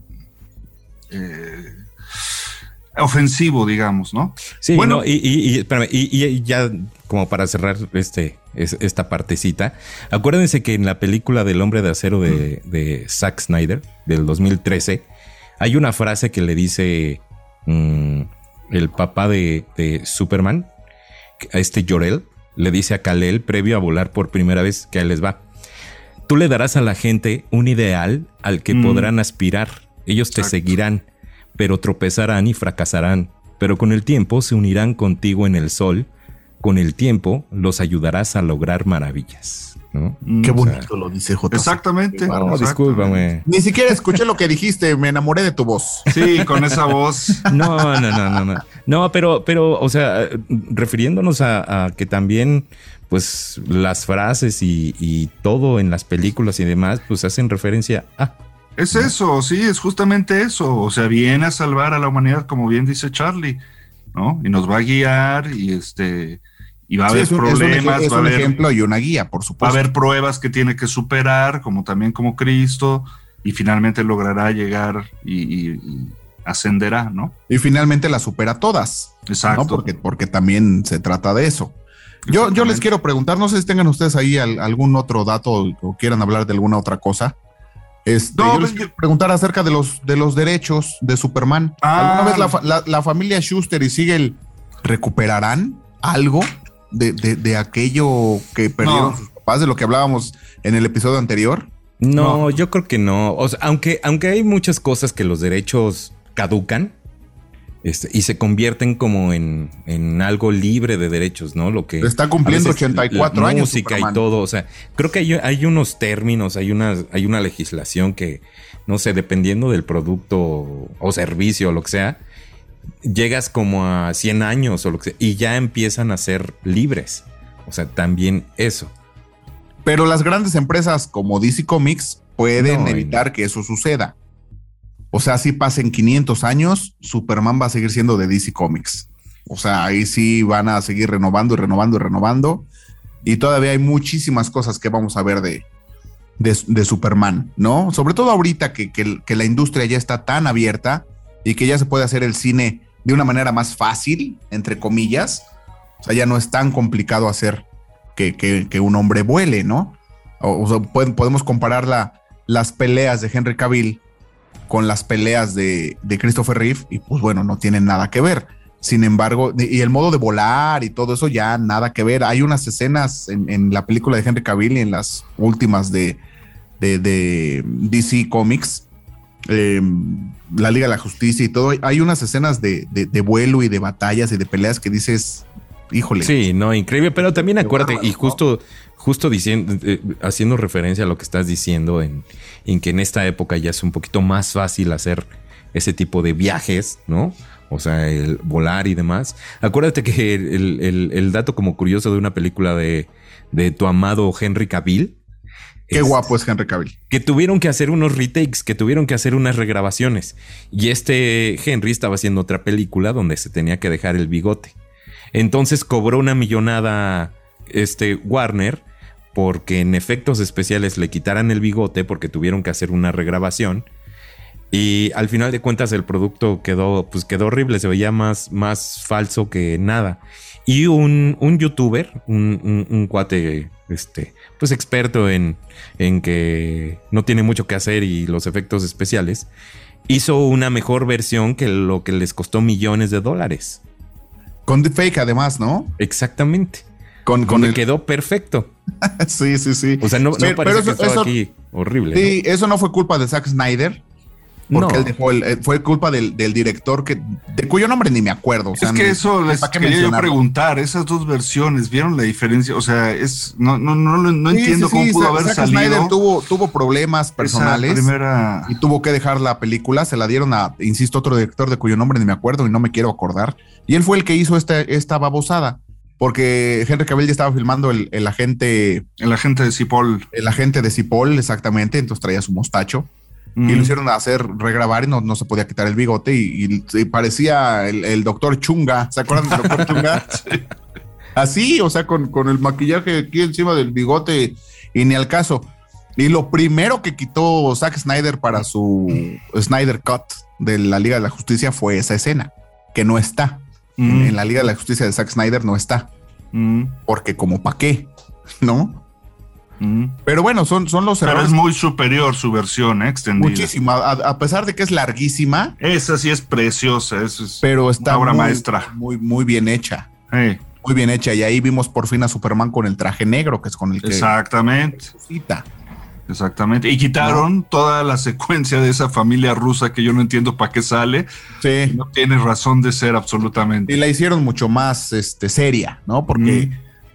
Speaker 3: eh, ofensivo, digamos, ¿no?
Speaker 4: Sí, bueno, no, y, y, y, espérame, y, y ya como para cerrar este, es, esta partecita, acuérdense que en la película del Hombre de Acero de, mm. de Zack Snyder, del dos mil trece, hay una frase que le dice mmm, el papá de, de Superman, a este Jor-El, le dice a Kal-El previo a volar por primera vez que a él les va. Tú le darás a la gente un ideal al que mm. podrán aspirar. Ellos Exacto. te seguirán, pero tropezarán y fracasarán. Pero con el tiempo se unirán contigo en el sol. Con el tiempo los ayudarás a lograr maravillas. ¿no?
Speaker 2: Qué
Speaker 4: O
Speaker 2: bonito
Speaker 4: sea,
Speaker 2: lo dice J.
Speaker 3: Exactamente.
Speaker 4: No,
Speaker 3: Exacto.
Speaker 4: discúlpame.
Speaker 2: Ni siquiera escuché lo que dijiste, me enamoré de tu voz.
Speaker 3: Sí, con esa voz.
Speaker 4: No, no, no, no, no. No, pero, pero, o sea, refiriéndonos a, a que también, pues, las frases y, y todo en las películas y demás, pues hacen referencia a.
Speaker 3: Es eso, sí, es justamente eso. O sea, viene a salvar a la humanidad, como bien dice Charlie, ¿no? Y nos va a guiar y este y va a
Speaker 2: Sí,
Speaker 3: haber
Speaker 2: es un,
Speaker 3: problemas,
Speaker 2: es un, ej- es
Speaker 3: va a
Speaker 2: un
Speaker 3: haber,
Speaker 2: ejemplo y una guía, por
Speaker 3: va a
Speaker 2: supuesto.
Speaker 3: haber pruebas que tiene que superar, como también como Cristo, y finalmente logrará llegar y, y- y ascenderá, ¿no?
Speaker 2: Y finalmente las supera todas.
Speaker 3: Exacto.
Speaker 2: ¿No? Porque, porque también se trata de eso. Yo, yo les
Speaker 3: Exactamente.
Speaker 2: quiero preguntar, no sé si tengan ustedes ahí al- algún otro dato o quieran hablar de alguna otra cosa. Este,
Speaker 3: No,
Speaker 2: yo les
Speaker 3: pues,
Speaker 2: quiero preguntar acerca de los, de los derechos de Superman.
Speaker 3: Ah.
Speaker 2: ¿Alguna vez la, fa- la- la familia Schuster y Siegel recuperarán algo de, de- de aquello que perdieron
Speaker 3: No.
Speaker 2: sus papás, de lo que hablábamos en el episodio anterior?
Speaker 4: No,
Speaker 3: No.
Speaker 4: yo creo que no. O sea, aunque, aunque hay muchas cosas que los derechos caducan este, y se convierten como en, en algo libre de derechos, ¿no? Lo que
Speaker 2: Está cumpliendo
Speaker 4: a veces
Speaker 2: ochenta y cuatro
Speaker 4: la
Speaker 2: años.
Speaker 4: música
Speaker 2: Superman.
Speaker 4: y todo. O sea, creo que hay, hay unos términos, hay una, hay una legislación que, no sé, dependiendo del producto o servicio o lo que sea, llegas como a cien años o lo que sea y ya empiezan a ser libres. O sea, también eso.
Speaker 2: Pero las grandes empresas como D C Comics pueden
Speaker 4: No,
Speaker 2: evitar que eso suceda. O sea, si pasen quinientos años, Superman va a seguir siendo de D C Comics. O sea, ahí sí van a seguir renovando y renovando y renovando. Y todavía hay muchísimas cosas que vamos a ver de, de, de Superman, ¿no? Sobre todo ahorita que, que, que la industria ya está tan abierta y que ya se puede hacer el cine de una manera más fácil, entre comillas. O sea, ya no es tan complicado hacer que, que, que un hombre vuele, ¿no? O, o sea, pueden- podemos comparar la, las peleas de Henry Cavill con las peleas de, de Christopher Reeve y pues bueno, no tienen nada que ver. Sin embargo, de- y el modo de volar y todo eso ya nada que ver. Hay unas escenas en, en la película de Henry Cavill y en las últimas de, de, de D C Comics, eh, la Liga de la Justicia y todo. Hay unas escenas de, de, de vuelo y de batallas y de peleas que dices, híjole.
Speaker 4: Sí, no, increíble. Pero también
Speaker 2: Qué
Speaker 4: acuérdate,
Speaker 2: bárbaro,
Speaker 4: y justo, justo diciendo, eh, haciendo referencia a lo que estás diciendo, en, en que en esta época ya es un poquito más fácil hacer ese tipo de viajes, ¿no? O sea, el volar y demás. Acuérdate que el, el- el dato como curioso de una película de, de tu amado Henry Cavill.
Speaker 2: Qué
Speaker 4: es
Speaker 2: guapo es Henry Cavill.
Speaker 4: Que tuvieron que hacer unos retakes, que tuvieron que hacer unas regrabaciones. Y este Henry estaba haciendo otra película donde se tenía que dejar el bigote. Entonces cobró una millonada este Warner porque en efectos especiales le quitaran el bigote porque tuvieron que hacer una regrabación. Y al final de cuentas el producto quedó, pues quedó horrible, se veía más, más falso que nada. Y un, un youtuber, un, un, un cuate, este, pues experto en, en que no tiene mucho que hacer y los efectos especiales, hizo una mejor versión que lo que les costó millones de dólares.
Speaker 2: Con deepfake además, ¿no?
Speaker 4: Exactamente.
Speaker 2: Con, con
Speaker 4: Donde
Speaker 2: el...
Speaker 4: quedó perfecto.
Speaker 2: Sí, sí, sí.
Speaker 4: O sea, no, no
Speaker 2: Pero-
Speaker 4: parece
Speaker 2: pero eso-
Speaker 4: que estaba
Speaker 2: eso-
Speaker 4: aquí horrible.
Speaker 2: Sí, eso no fue culpa de Zack Snyder. Porque
Speaker 4: No.
Speaker 2: él dejó el, eh, fue culpa del, del director que, de cuyo nombre ni me acuerdo. O sea,
Speaker 3: Es que
Speaker 2: ni-
Speaker 3: eso les
Speaker 2: ¿para qué
Speaker 3: quería yo
Speaker 2: mencionarlo?
Speaker 3: preguntar, esas dos versiones, ¿vieron la diferencia? O sea, es no no no, no
Speaker 2: Sí,
Speaker 3: entiendo
Speaker 2: sí,
Speaker 3: cómo
Speaker 2: sí,
Speaker 3: pudo
Speaker 2: Zack-
Speaker 3: haber
Speaker 2: Zack
Speaker 3: salido
Speaker 2: Snyder tuvo, tuvo problemas personales
Speaker 3: esa primera.
Speaker 2: y tuvo que dejar la película. Se la dieron a, insisto, otro director de cuyo nombre ni me acuerdo y no me quiero acordar. Y él fue el que hizo esta, esta babosada. Porque Henry Cavill ya estaba filmando el, el agente,
Speaker 3: El agente de Cipoll.
Speaker 2: el agente de Cipoll, exactamente. Entonces traía su mostacho.
Speaker 3: Mm.
Speaker 2: Y lo hicieron hacer regrabar y no, no se podía quitar el bigote y, y- y parecía el, el doctor Chunga. ¿Se acuerdan del doctor Chunga? Así, o sea, con, con el maquillaje aquí encima del bigote y ni al caso. Y lo primero que quitó Zack Snyder para su Snyder Cut de la Liga de la Justicia fue esa escena, que no está.
Speaker 3: Mm.
Speaker 2: En, en la Liga de la Justicia de Zack Snyder no está.
Speaker 3: Mm.
Speaker 2: Porque como pa' qué, ¿no?
Speaker 3: Mm.
Speaker 2: Pero bueno, son, son los
Speaker 3: Pero
Speaker 2: errores
Speaker 3: es muy superior su versión, ¿eh? Extendida.
Speaker 2: muchísimo. A, a pesar de que es larguísima,
Speaker 3: Esa sí es preciosa, es, es
Speaker 2: pero está
Speaker 3: una obra
Speaker 2: muy,
Speaker 3: maestra.
Speaker 2: muy, muy bien hecha.
Speaker 3: Eh,
Speaker 2: Muy bien hecha. Y ahí vimos por fin a Superman con el traje negro, que es con el que
Speaker 3: exactamente,
Speaker 2: resucita.
Speaker 3: exactamente. Y quitaron toda la secuencia de esa familia rusa que yo no entiendo para qué sale.
Speaker 2: Sí.
Speaker 3: No tiene razón de ser absolutamente.
Speaker 2: Y la hicieron mucho más este, seria, ¿no? Porque,
Speaker 3: Mm.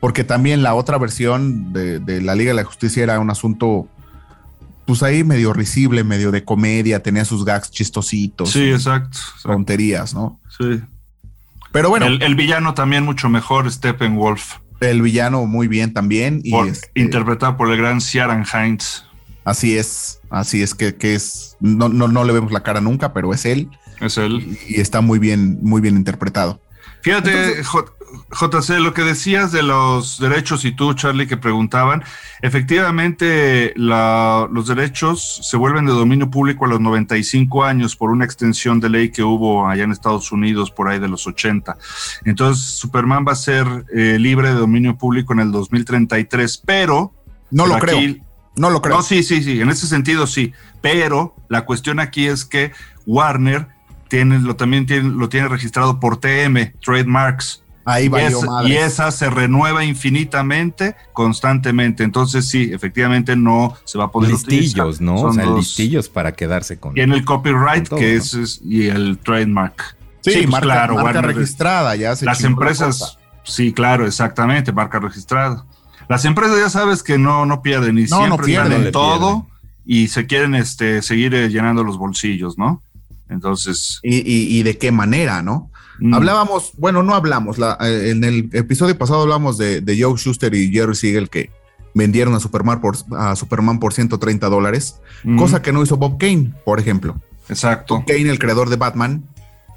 Speaker 2: Porque también la otra versión de, de la Liga de la Justicia era un asunto, pues ahí medio risible, medio de comedia, tenía sus gags chistositos.
Speaker 3: Sí, exacto. exacto.
Speaker 2: Tonterías, ¿no?
Speaker 3: Sí.
Speaker 2: Pero bueno.
Speaker 3: El, el villano también mucho mejor, Steppenwolf.
Speaker 2: El villano muy bien también. Y
Speaker 3: por,
Speaker 2: este,
Speaker 3: interpretado por el gran Ciarán Hinds.
Speaker 2: Así es, así es que, que es, no, no, no le vemos la cara nunca, pero es él.
Speaker 3: Es él.
Speaker 2: Y, y está muy bien, muy bien interpretado.
Speaker 3: Fíjate, Entonces, J- JC, lo que decías de los derechos y tú, Charlie, que preguntaban, efectivamente la, los derechos se vuelven de dominio público a los noventa y cinco años por una extensión de ley que hubo allá en Estados Unidos por ahí de los ochenta. Entonces, Superman va a ser eh, libre de dominio público en el dos mil treinta y tres, pero...
Speaker 2: No lo
Speaker 3: aquí,
Speaker 2: creo. No lo creo.
Speaker 3: No, sí, sí, sí, en ese sentido sí, pero la cuestión aquí es que Warner tiene, lo, también tiene, lo tiene registrado por T M, Trademarks.
Speaker 2: Ahí va
Speaker 3: y, es, y esa se renueva infinitamente, constantemente. Entonces sí, efectivamente no se va a poder
Speaker 4: listillos,
Speaker 3: utilizar.
Speaker 4: ¿no?
Speaker 3: Son
Speaker 4: o sea,
Speaker 3: dos,
Speaker 4: listillos para quedarse con...
Speaker 3: Tiene el copyright,
Speaker 4: todo,
Speaker 3: que
Speaker 4: ¿no?
Speaker 3: es, es, y el trademark.
Speaker 2: Sí, sí pues
Speaker 3: marca,
Speaker 2: claro, marca
Speaker 3: Warner,
Speaker 2: registrada, ya se
Speaker 3: las empresas, sí, claro, exactamente, marca registrada. Las empresas ya sabes que no, no pierden y
Speaker 2: no,
Speaker 3: siempre
Speaker 2: no pierden,
Speaker 3: están en todo
Speaker 4: pierden.
Speaker 3: Y se quieren este, seguir eh, llenando los bolsillos, ¿no? Entonces...
Speaker 2: Y, y, y de qué manera, ¿no? Mm. Hablábamos, bueno, no hablamos, la, eh, en el episodio pasado hablamos de, de Joe Shuster y Jerry Siegel que vendieron a Superman por, a Superman por ciento treinta dólares, mm. cosa que no hizo Bob Kane, por ejemplo.
Speaker 3: Exacto.
Speaker 2: Bob Kane, el creador de Batman,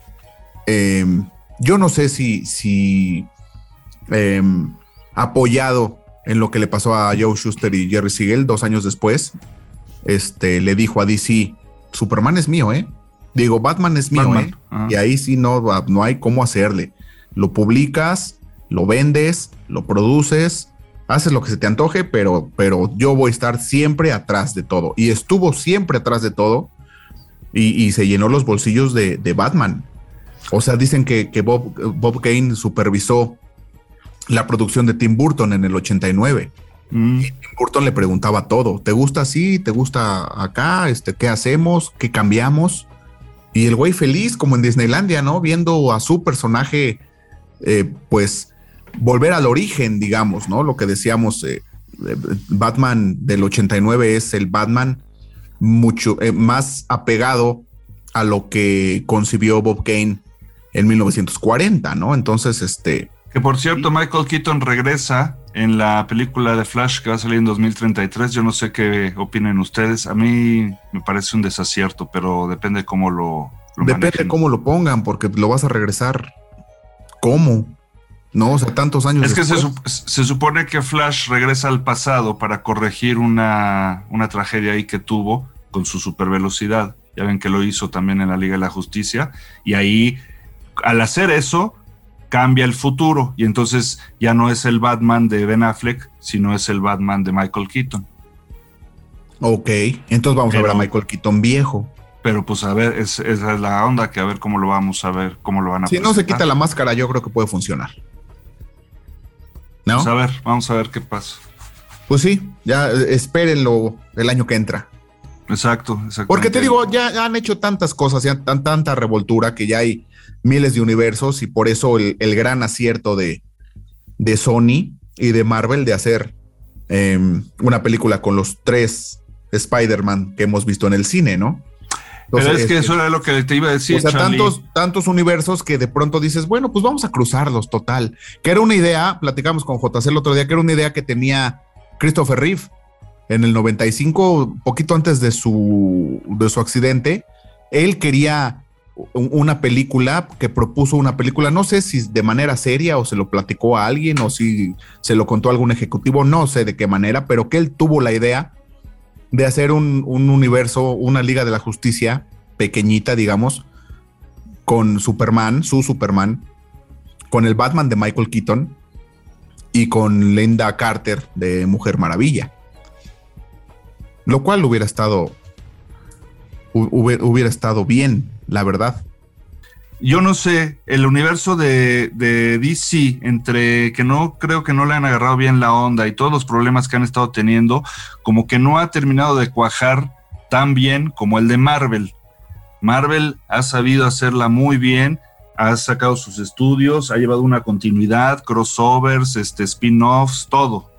Speaker 2: eh, yo no sé si, si eh, apoyado en lo que le pasó a Joe Shuster y Jerry Siegel dos años después, este, le dijo a D C, Superman es mío, ¿eh? Digo, Batman es mío, Batman. ¿eh? Uh-huh. Y ahí sí no, no hay cómo hacerle. Lo publicas, lo vendes, lo produces, haces lo que se te antoje, pero, pero yo voy a estar siempre atrás de todo. Y estuvo siempre atrás de todo y, y se llenó los bolsillos de, de Batman. O sea, dicen que, que Bob, Bob Kane supervisó la producción de Tim Burton en el ochenta y nueve. Mm. Y Tim Burton le preguntaba todo. ¿Te gusta así? ¿Te gusta acá? Este, ¿qué hacemos? ¿Qué cambiamos? Y el güey feliz, como en Disneylandia, ¿no? Viendo a su personaje, eh, pues, volver al origen, digamos, ¿no? Lo que decíamos, eh, Batman del ochenta y nueve es el Batman mucho eh, más apegado a lo que concibió Bob Kane en mil novecientos cuarenta, ¿no? Entonces, este...
Speaker 3: Que por cierto, Michael Keaton regresa en la película de Flash que va a salir en dos mil treinta y tres. Yo no sé qué opinen ustedes. A mí me parece un desacierto, pero depende cómo lo, lo
Speaker 2: Depende
Speaker 3: manejen.
Speaker 2: cómo lo pongan, porque lo vas a regresar. ¿Cómo? No, o sea, tantos años
Speaker 3: Es
Speaker 2: después.
Speaker 3: que se, se supone que Flash regresa al pasado para corregir una, una tragedia ahí que tuvo con su supervelocidad. Ya ven que lo hizo también en la Liga de la Justicia. Y ahí, al hacer eso, cambia el futuro y entonces ya no es el Batman de Ben Affleck, sino es el Batman de Michael Keaton.
Speaker 2: Ok, entonces vamos pero, a ver a Michael Keaton viejo.
Speaker 3: Pero pues a ver, es, esa es la onda, que a ver cómo lo vamos a ver, cómo lo van a
Speaker 2: Si presentar. No se quita la máscara, yo creo que puede funcionar. ¿No?
Speaker 3: Pues a ver, vamos a ver qué pasa.
Speaker 2: Pues sí, ya espérenlo el año que entra.
Speaker 3: Exacto, exacto.
Speaker 2: Porque te digo, ya han hecho tantas cosas, ya tan, tanta revoltura que ya hay miles de universos y por eso el, el gran acierto de, de Sony y de Marvel de hacer eh, una película con los tres Spider-Man que hemos visto en el cine, ¿no?
Speaker 3: Entonces, Pero es que eso era lo que te iba a decir,
Speaker 2: o sea,
Speaker 3: Charlie.
Speaker 2: tantos, tantos universos que de pronto dices, bueno, pues vamos a cruzarlos, total. Que era una idea, platicamos con J C el otro día, que era una idea que tenía Christopher Reeve en el noventa y cinco, poquito antes de su, de su accidente. Él quería una película, que propuso una película, no sé si de manera seria o se lo platicó a alguien o si se lo contó a algún ejecutivo, no sé de qué manera, pero que él tuvo la idea de hacer un, un universo, una Liga de la Justicia pequeñita, digamos, con Superman, su Superman, con el Batman de Michael Keaton y con Linda Carter de Mujer Maravilla. Lo cual hubiera estado hubiera, hubiera estado bien, la verdad.
Speaker 3: Yo no sé, el universo de, de D C, entre que no creo que no le han agarrado bien la onda y todos los problemas que han estado teniendo, como que no ha terminado de cuajar tan bien como el de Marvel. Marvel ha sabido hacerla muy bien, ha sacado sus estudios, ha llevado una continuidad, crossovers, este, spin-offs, todo.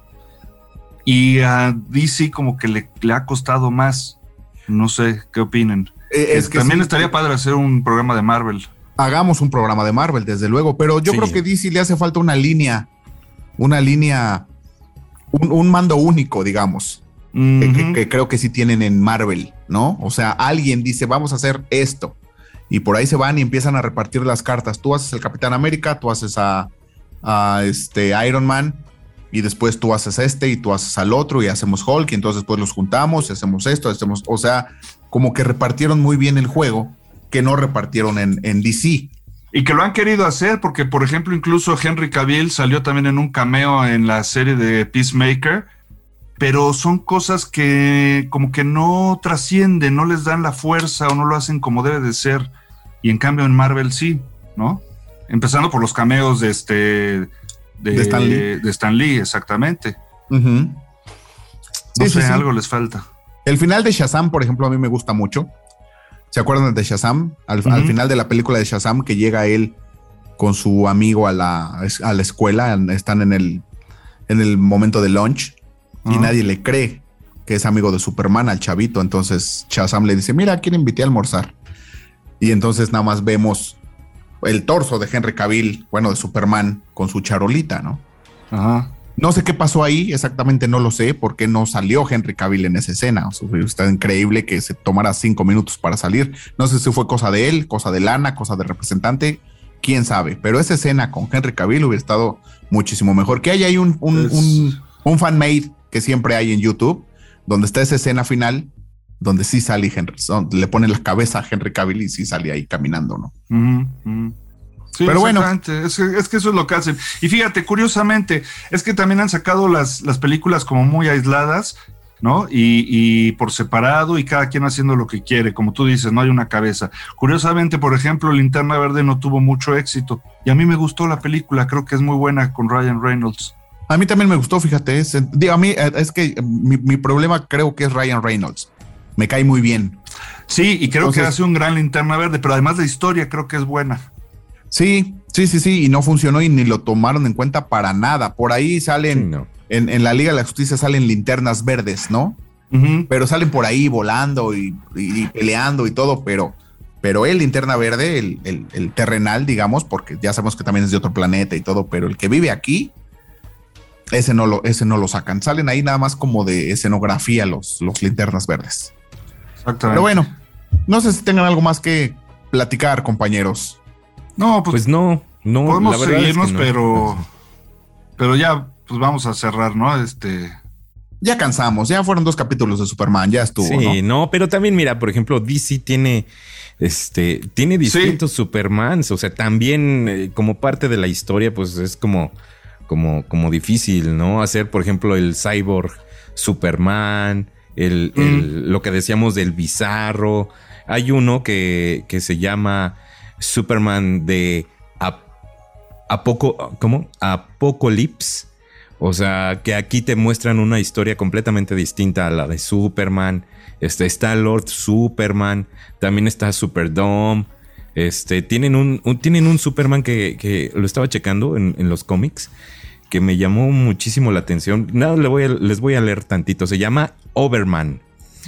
Speaker 3: Y a D C como que le, le ha costado más. No sé, ¿qué opinen?
Speaker 2: Eh, es que
Speaker 3: también
Speaker 2: sí,
Speaker 3: estaría padre hacer un programa de Marvel.
Speaker 2: Hagamos un programa de Marvel, desde luego, pero yo
Speaker 4: Sí.
Speaker 2: creo que D C le hace falta una línea, una línea, un, un mando único, digamos,
Speaker 3: Uh-huh.
Speaker 2: que, que, que creo que sí tienen en Marvel, ¿no? O sea, alguien dice, vamos a hacer esto, y por ahí se van y empiezan a repartir las cartas. Tú haces el Capitán América, tú haces a, a este Iron Man, y después tú haces este y tú haces al otro y hacemos Hulk, y entonces después los juntamos y hacemos esto, hacemos, o sea, como que repartieron muy bien el juego, que no repartieron en, en D C.
Speaker 3: Y que lo han querido hacer, porque por ejemplo incluso Henry Cavill salió también en un cameo en la serie de Peacemaker, pero son cosas que como que no trascienden, no les dan la fuerza o no lo hacen como debe de ser, y en cambio en Marvel sí, ¿no? Empezando por los cameos de este de,
Speaker 2: De Stan Lee.
Speaker 3: de Stan Lee, exactamente.
Speaker 2: Uh-huh.
Speaker 3: No
Speaker 2: Sí,
Speaker 3: sé,
Speaker 2: sí, sí.
Speaker 3: algo les falta.
Speaker 2: El final de Shazam, por ejemplo, a mí me gusta mucho. ¿Se acuerdan de Shazam? Al,
Speaker 3: Uh-huh.
Speaker 2: al final de la película de Shazam, que llega él con su amigo a la, a la escuela, están en el, en el momento de lunch, y
Speaker 3: Uh-huh.
Speaker 2: nadie le cree que es amigo de Superman al chavito. Entonces Shazam le dice, mira, ¿quién invité a almorzar? Y entonces nada más vemos el torso de Henry Cavill, bueno, de Superman, con su charolita, ¿no?
Speaker 3: Ajá.
Speaker 2: No sé qué pasó ahí, exactamente no lo sé, por qué no salió Henry Cavill en esa escena. O sea, está increíble que se tomara cinco minutos para salir. No sé si fue cosa de él, cosa de Lana, cosa de representante, quién sabe. Pero esa escena con Henry Cavill hubiera estado muchísimo mejor. Que hay ahí un, un,
Speaker 3: Es...
Speaker 2: un, un fan-made que siempre hay en YouTube, donde está esa escena final, donde sí sale Henry, le pone la cabeza a Henry Cavill y sí sale ahí caminando, ¿no?
Speaker 3: Uh-huh, uh-huh. Sí,
Speaker 2: pero bueno,
Speaker 3: es que, es que eso es lo que hacen. Y fíjate, curiosamente, es que también han sacado las, las películas como muy aisladas, ¿no? Y, y por separado, y cada quien haciendo lo que quiere, como tú dices, no hay una cabeza. Curiosamente, por ejemplo, Linterna Verde no tuvo mucho éxito, y a mí me gustó la película, creo que es muy buena con Ryan Reynolds.
Speaker 2: A mí también me gustó, fíjate, es, digo, a mí es que mi, mi problema creo que es Ryan Reynolds. Me cae muy bien.
Speaker 3: Sí, y creo
Speaker 2: Entonces,
Speaker 3: que hace un gran Linterna Verde, pero además la historia creo que es buena.
Speaker 2: Sí, sí, sí, sí, y no funcionó y ni lo tomaron en cuenta para nada. Por ahí salen,
Speaker 4: Sí, no.
Speaker 2: en, en la Liga de la Justicia salen linternas verdes, ¿no?
Speaker 3: Uh-huh.
Speaker 2: Pero salen por ahí volando y, y, y peleando y todo, pero, pero el linterna verde, el, el, el terrenal, digamos, porque ya sabemos que también es de otro planeta y todo, pero el que vive aquí, ese no lo, ese no lo sacan. Salen ahí nada más como de escenografía los, los linternas verdes.
Speaker 3: Exactamente.
Speaker 2: Pero bueno, no sé si tengan algo más que platicar, compañeros.
Speaker 3: No, pues,
Speaker 4: Pues no, no.
Speaker 3: podemos
Speaker 4: la verdad es que
Speaker 3: seguirnos,
Speaker 4: no.
Speaker 3: pero, pero ya, pues vamos a cerrar, ¿no? Este.
Speaker 2: Ya cansamos, ya fueron dos capítulos de Superman, ya estuvo,
Speaker 4: Sí,
Speaker 2: ¿no?
Speaker 4: no, pero también mira, por ejemplo, D C tiene este tiene distintos
Speaker 3: Sí.
Speaker 4: Supermans, o sea, también eh, como parte de la historia, pues es como como como difícil, ¿no? Hacer, por ejemplo, el Cyborg Superman, el,
Speaker 3: Mm.
Speaker 4: el lo que decíamos del Bizarro. Hay uno que, que se llama Superman de Ap- Apoco, ¿cómo? Apocalypse. O sea, que aquí te muestran una historia completamente distinta a la de Superman. Este, está Lord Superman, también está Superdome. Este, tienen un, un- tienen un Superman que, que lo estaba checando en, en los cómics, que me llamó muchísimo la atención. Nada, le voy a- les voy a leer tantito. Se llama Overman.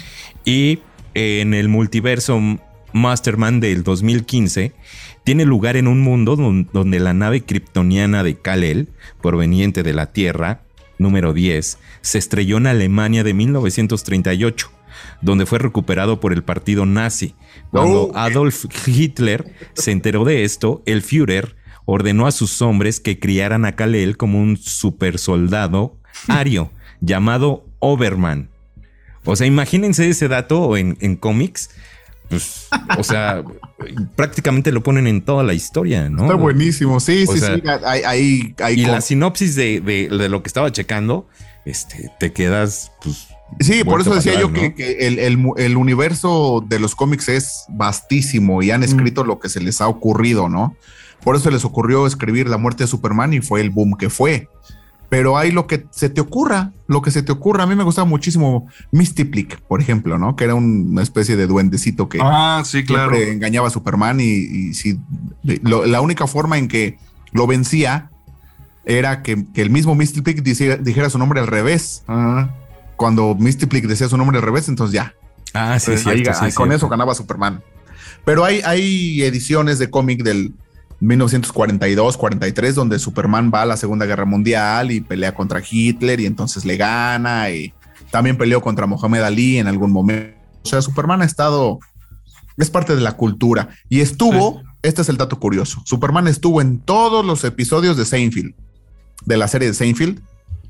Speaker 4: Y en el multiverso Masterman del dos mil quince tiene lugar en un mundo don- donde la nave kryptoniana de Kal-El, proveniente de la Tierra, número diez, se estrelló en Alemania de mil novecientos treinta y ocho, donde fue recuperado por el partido nazi. Cuando
Speaker 2: Oh.
Speaker 4: Adolf Hitler se enteró de esto, el Führer ordenó a sus hombres que criaran a Kal-El como un supersoldado ario llamado Overman. O sea, imagínense ese dato en, en cómics. Pues, o sea, prácticamente lo ponen en toda la historia, ¿no?
Speaker 2: Está buenísimo, sí,
Speaker 4: O
Speaker 2: sí,
Speaker 4: sea,
Speaker 2: sí. Ahí, ahí, ahí
Speaker 4: Y
Speaker 2: con-
Speaker 4: la sinopsis de, de, de lo que estaba checando, este, te quedas, pues.
Speaker 2: Sí, por eso
Speaker 4: vuelto
Speaker 2: decía
Speaker 4: para
Speaker 2: yo
Speaker 4: atrás,
Speaker 2: que,
Speaker 4: ¿no?
Speaker 2: que el, el mu- el universo de los cómics es vastísimo y han escrito lo que se les ha ocurrido, ¿no? Por eso se les ocurrió escribir La muerte de Superman y fue el boom que fue. Pero hay lo que se te ocurra, lo que se te ocurra. A mí me gustaba muchísimo Mystiplic, por ejemplo, ¿no? Que era una especie de duendecito que
Speaker 3: Ah, sí, claro.
Speaker 2: siempre engañaba a Superman y, y si Lo, la única forma en que lo vencía era que, que el mismo Mxyzptlk dijera, dijera su nombre al revés. Uh-huh. Cuando Mxyzptlk decía su nombre al revés, entonces ya.
Speaker 4: Ah, sí,
Speaker 2: pues,
Speaker 4: sí,
Speaker 2: ahí,
Speaker 4: sí,
Speaker 2: ahí,
Speaker 4: sí
Speaker 2: con
Speaker 4: cierto.
Speaker 2: eso ganaba Superman. Pero hay, hay ediciones de cómic del mil novecientos cuarenta y dos, cuarenta y tres, donde Superman va a la Segunda Guerra Mundial y pelea contra Hitler y entonces le gana, y también peleó contra Mohamed Ali en algún momento. O sea, Superman ha estado, es parte de la cultura y estuvo, sí. Este es el dato curioso, Superman estuvo en todos los episodios de Seinfeld, de la serie de Seinfeld,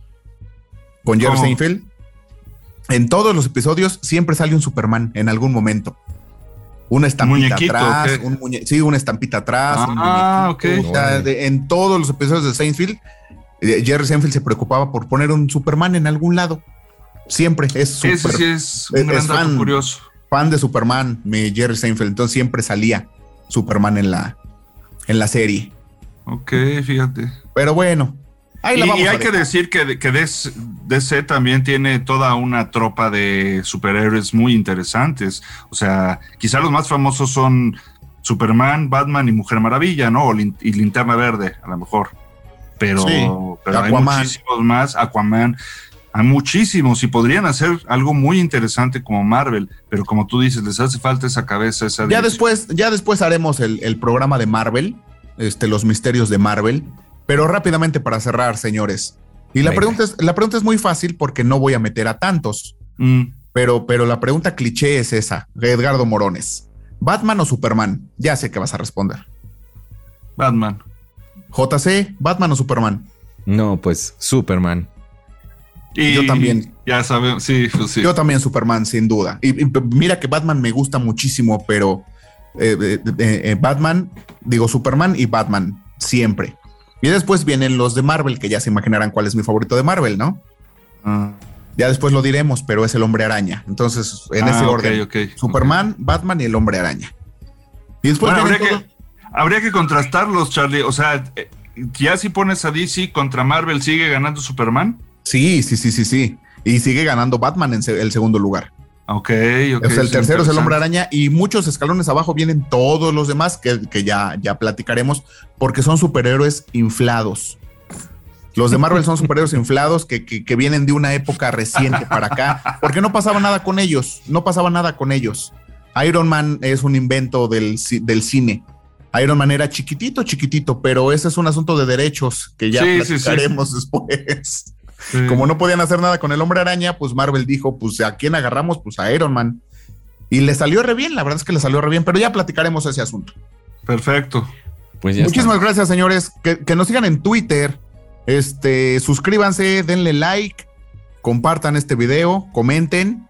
Speaker 2: con Jerry
Speaker 3: ¿Cómo?
Speaker 2: Seinfeld. En todos los episodios siempre sale un Superman en algún momento. Una estampita atrás, un muñe- sí, una estampita atrás.
Speaker 3: Ah,
Speaker 2: un
Speaker 3: ok.
Speaker 2: O sea, de, en todos los episodios de Seinfeld, eh, Jerry Seinfeld se preocupaba por poner un Superman en algún lado. Siempre es super,
Speaker 3: Ese sí es un gran
Speaker 2: es
Speaker 3: dato
Speaker 2: fan,
Speaker 3: curioso.
Speaker 2: fan de Superman, mi Jerry Seinfeld. Entonces siempre salía Superman en la, en la serie.
Speaker 3: Ok, fíjate.
Speaker 2: Pero bueno, ahí la
Speaker 3: y,
Speaker 2: vamos
Speaker 3: y
Speaker 2: a
Speaker 3: hay que
Speaker 2: dejar.
Speaker 3: decir que, que D C también tiene toda una tropa de superhéroes muy interesantes. O sea, quizá los más famosos son Superman, Batman y Mujer Maravilla, ¿no? O lin- y Linterna Verde, a lo mejor. Pero,
Speaker 2: Sí,
Speaker 3: pero hay
Speaker 2: Aquaman.
Speaker 3: muchísimos más. Aquaman, hay muchísimos y podrían hacer algo muy interesante como Marvel. Pero como tú dices, les hace falta esa cabeza, esa
Speaker 2: Ya
Speaker 3: dirección.
Speaker 2: después, ya después haremos el, el programa de Marvel, este, los misterios de Marvel. Pero rápidamente para cerrar, señores. Y la
Speaker 4: Venga.
Speaker 2: pregunta, es, la pregunta es muy fácil porque no voy a meter a tantos.
Speaker 3: Mm.
Speaker 2: Pero, pero la pregunta cliché es esa, Edgardo Morones. ¿Batman o Superman? Ya sé que vas a responder.
Speaker 3: Batman.
Speaker 2: J C, ¿Batman o Superman?
Speaker 4: No, pues Superman.
Speaker 3: Y
Speaker 2: Yo también.
Speaker 3: Ya sabemos, sí, pues sí.
Speaker 2: Yo también Superman, sin duda. Y, y mira que Batman me gusta muchísimo, pero eh, eh, eh, Batman, digo Superman y Batman, siempre. Y después vienen los de Marvel, que ya se imaginarán cuál es mi favorito de Marvel, ¿no?
Speaker 3: Ah.
Speaker 2: Ya después lo diremos, pero es el Hombre Araña. Entonces, en
Speaker 3: Ah,
Speaker 2: ese
Speaker 3: ok,
Speaker 2: orden,
Speaker 3: ok,
Speaker 2: Superman, Batman y el Hombre Araña. Y después
Speaker 3: Bueno,
Speaker 2: vienen
Speaker 3: habría,
Speaker 2: todos-
Speaker 3: que, habría que contrastarlos, Charlie. O sea, eh, ya si pones a D C contra Marvel, ¿sigue ganando Superman?
Speaker 2: Sí, sí, sí, sí, sí. Y sigue ganando Batman en se- el segundo lugar.
Speaker 3: Ok, ok.
Speaker 2: O sea, el
Speaker 3: es
Speaker 2: tercero es el Hombre
Speaker 3: interesante.
Speaker 2: Araña y muchos escalones abajo vienen todos los demás que, que ya, ya platicaremos porque son superhéroes inflados. Los de Marvel son superhéroes inflados que, que, que vienen de una época reciente para acá porque no pasaba nada con ellos, no pasaba nada con ellos. Iron Man es un invento del, ci- del cine. Iron Man era chiquitito, chiquitito, pero ese es un asunto de derechos que ya
Speaker 3: Sí, sí, sí.
Speaker 2: platicaremos después.
Speaker 3: Sí.
Speaker 2: Como no podían hacer nada con el Hombre Araña, pues Marvel dijo, pues ¿a quién agarramos? Pues a Iron Man. Y le salió re bien, la verdad es que le salió re bien, pero ya platicaremos ese asunto.
Speaker 3: Perfecto.
Speaker 4: Pues ya
Speaker 2: Muchísimas
Speaker 4: está.
Speaker 2: gracias, señores. Que, que nos sigan en Twitter. Este, suscríbanse, denle like, compartan este video, comenten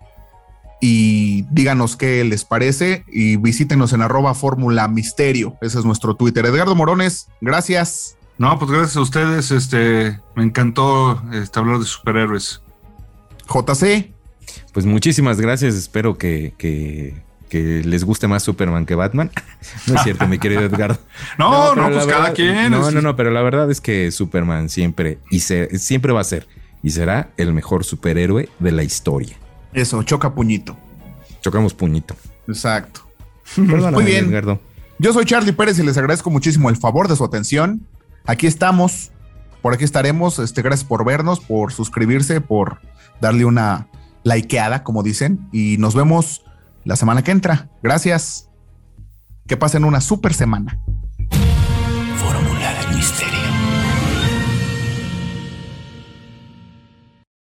Speaker 2: y díganos qué les parece y visítenos en arroba Fórmula Misterio. Ese es nuestro Twitter. Edgardo Morones, gracias.
Speaker 3: No, pues gracias a ustedes. Este, me encantó este, hablar de superhéroes.
Speaker 2: J C,
Speaker 4: Pues muchísimas gracias. Espero que, que, que les guste más Superman que Batman. No es cierto, mi querido Edgardo.
Speaker 3: No, no,
Speaker 4: pero
Speaker 3: pues
Speaker 4: la
Speaker 3: cada
Speaker 4: verdad-
Speaker 3: quien.
Speaker 4: No,
Speaker 3: es-
Speaker 4: no, no, pero la verdad es que Superman siempre y se, siempre va a ser y será el mejor superhéroe de la historia.
Speaker 2: eso, choca puñito.
Speaker 4: Chocamos puñito.
Speaker 2: Exacto.
Speaker 4: Perdóname,
Speaker 2: Muy bien.
Speaker 4: Edgardo.
Speaker 2: Yo soy Charlie Pérez y les agradezco muchísimo el favor de su atención. Aquí estamos, por aquí estaremos. Este, gracias por vernos, por suscribirse, por darle una likeada, como dicen. Y nos vemos la semana que entra. Gracias. Que pasen una super semana.
Speaker 1: Fórmula del Misterio.